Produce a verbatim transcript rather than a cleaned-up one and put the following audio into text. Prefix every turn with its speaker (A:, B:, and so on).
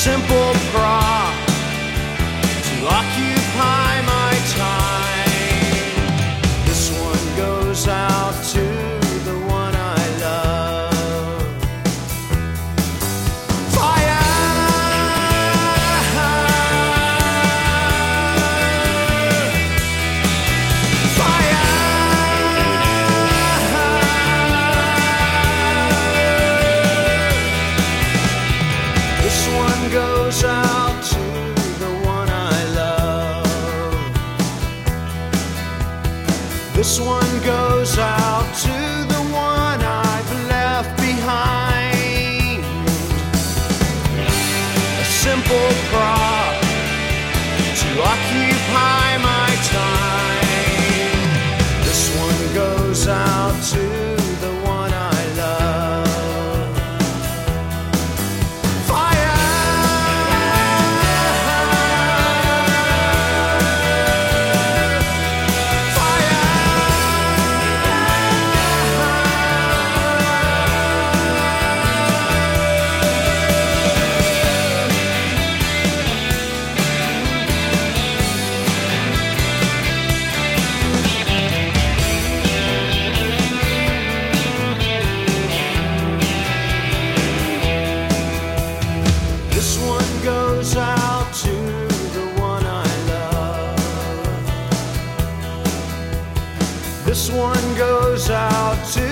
A: simple prop to occupy my time. This one goes out to the one I love. Fire! Fire! This one goes out to the one I love. This one goes out to the one I've left behind. A simple prop to occupy my time. This one goes out to the one I love. Fire! This one goes out to the one I love. This one goes out to